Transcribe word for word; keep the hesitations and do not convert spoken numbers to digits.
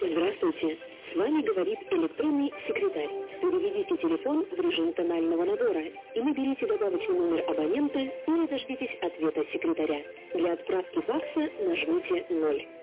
Здравствуйте. С вами говорит электронный секретарь. Переведите телефон в режим тонального набора и наберите добавочный номер абонента или дождитесь ответа секретаря. Для отправки факса нажмите ноль.